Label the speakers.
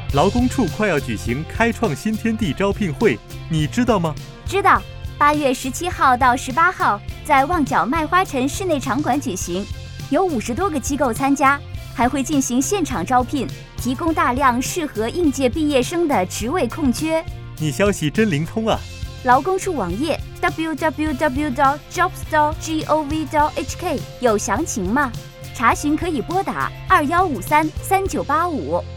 Speaker 1: 劳工处快要举行开创新天地招聘会，你知道吗？
Speaker 2: 知道，8月17号到18号在旺角麦花臣室内场馆举行，有50多个机构参加，还会进行现场招聘，提供大量适合应届毕业生的职位空缺。
Speaker 1: 你消息真灵通啊！
Speaker 2: 劳工处网页 www.jobs.gov.hk 有详情吗？查询可以拨打21533985。